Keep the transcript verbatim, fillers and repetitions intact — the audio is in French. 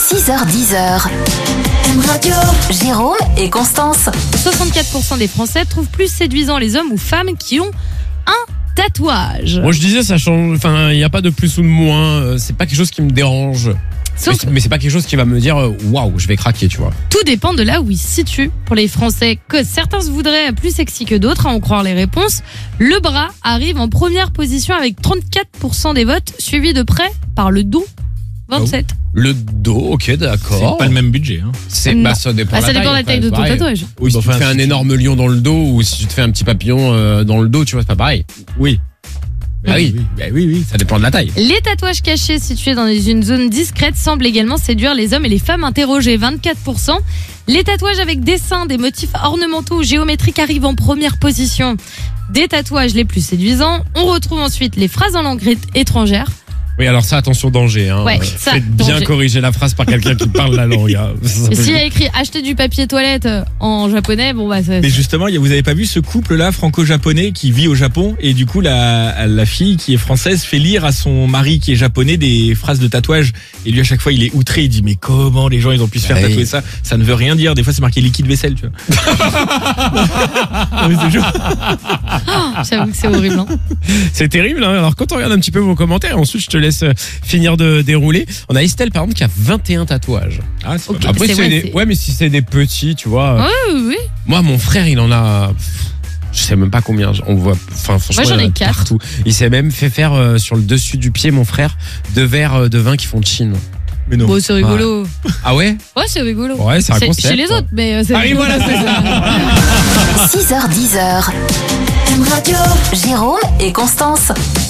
six heures dix. Radio. Jérôme et Constance. soixante-quatre pour cent des Français trouvent plus séduisants les hommes ou femmes qui ont un tatouage. Moi je disais ça change, enfin il n'y a pas de plus ou de moins, euh, c'est pas quelque chose qui me dérange. Sauf- Mais c'est- Mais c'est pas quelque chose qui va me dire euh, waouh, je vais craquer, tu vois. Tout dépend de là où il se situe. Pour les Français, que certains se voudraient plus sexy que d'autres, à en croire les réponses, le bras arrive en première position avec trente-quatre pour cent des votes, suivi de près par le dos, vingt-sept. Le dos, ok, d'accord. C'est pas le même budget. Hein. C'est, Non. bah, ça dépend Ah, de ça la dépend de la taille de c'est ton pareil. tatouage. Oui, Si tu te fais un énorme lion dans le dos ou si tu te fais un petit papillon euh, dans le dos, tu vois, c'est pas pareil. Oui. Ah oui. oui. Bah oui, oui. Ça dépend de la taille. Les tatouages cachés situés dans une zone discrète semblent également séduire les hommes et les femmes interrogés, vingt-quatre pour cent. Les tatouages avec dessins, des motifs ornementaux ou géométriques arrivent en première position des tatouages les plus séduisants. On retrouve ensuite les phrases en langue étrangère. Oui, alors ça, attention, danger. Hein. Ouais, Euh, ça, Faites bien danger. corriger la phrase par quelqu'un qui parle la langue. Hein. Ça Et peut- s'il y a écrit acheter du papier toilette euh, en japonais, bon bah ça. Mais justement, il y a- vous avez pas vu ce couple-là franco-japonais qui vit au Japon et du coup la, la fille qui est française fait lire à son mari qui est japonais des phrases de tatouage et lui à chaque fois il est outré, il dit mais comment les gens ils ont pu se faire Ah oui. tatouer ça? Ça ne veut rien dire. Des fois c'est marqué liquide vaisselle, tu vois. Non, mais c'est chaud. Ah, j'avoue que c'est horrible. Hein. C'est terrible. Hein. Alors quand on regarde un petit peu vos commentaires, ensuite je te laisse euh, finir de dérouler. On a Estelle par exemple qui a vingt et un tatouages. Ah, c'est Ok. pas mal. Après c'est c'est vrai, des... c'est- ouais, mais si c'est des petits, tu vois. euh, Oui, oui, oui. Moi, mon frère, il en a. Je sais même pas combien. On voit. Enfin, franchement, Moi, j'en il y en ai a quatre. partout. Il s'est même fait faire euh, sur le dessus du pied, mon frère, deux verres euh, de vin qui font de Chine. Mais non. Bon, c'est rigolo. Ah ouais? Ouais, c'est rigolo. Ouais, c'est un C'est concept. chez les autres, mais euh, c'est. Ah oui, voilà, c'est ça. six heures dix. Radio. Jérôme et Constance.